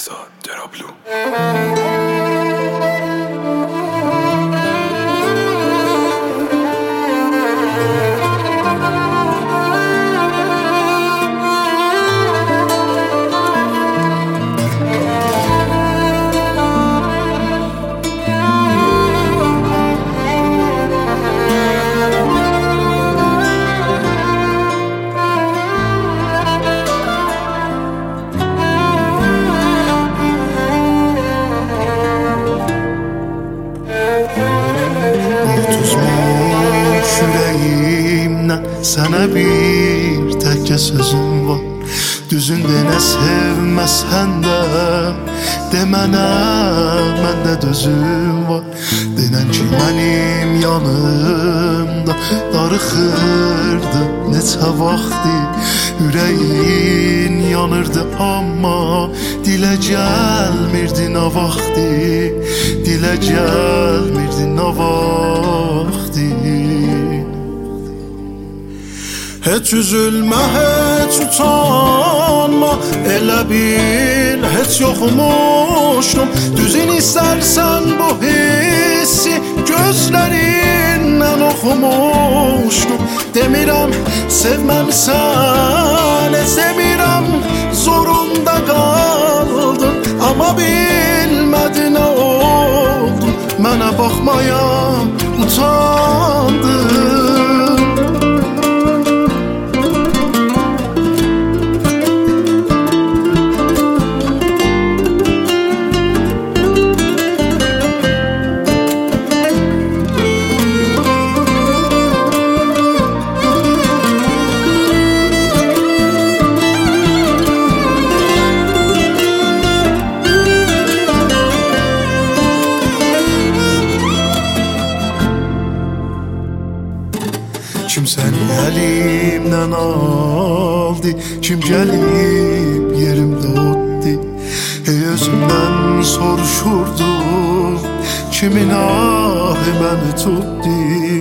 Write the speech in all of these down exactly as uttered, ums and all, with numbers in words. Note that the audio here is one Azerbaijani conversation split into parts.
Behzad Derablu. Sənə bir təkcə sözüm var, düzündə nə sevməsən də de mənə, məndə dözüm var. Denən ki mənim yanımda darıxırdı neçə vaxtı, ürəyin yanırdı amma dilə gəlmirdi nə vaxtı, dilə gəlmirdi nə vaxtı. Heç üzülmə, heç utanma, elə bil heç yoxmuşdum. Düzün istərsən bu hissi gözlərindən oxumuşdum. Demirəm sevməmsən, demirəm zorunda qaldın, amma bilmədin nə oldu, mənə baxmaya utandın. Kim səni əlimdən aldı, kim gəlib yerimdə otdu. Ey özümdən soruşurdum, kimin ahı məni tutdu.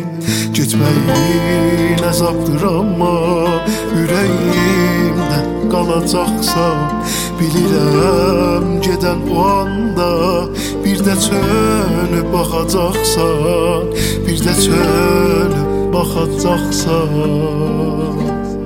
Getməyin əzabdır amma ürəyimdə qalacaqsan, bilirəm gedən o anda bir də çönüb baxacaqsan, bir də çönüb baxacaqsan.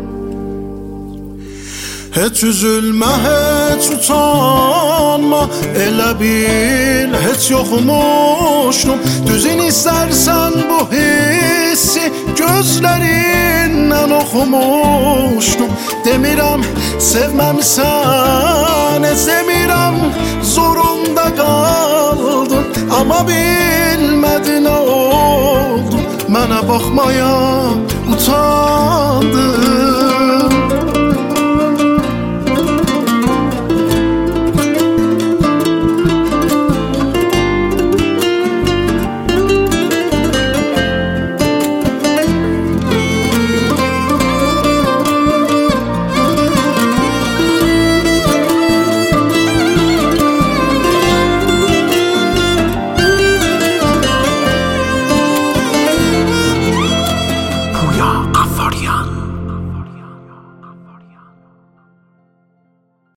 Heç üzülmə, heç utanma, elə bil heç yoxmuşdum. Düzün istərsən bu hissi gözlərindən oxumuşdum. Demirəm sevməmsən, demirəm zorunda qaldın, amma bilmədin nə oldu, mənə baxmaya utandın.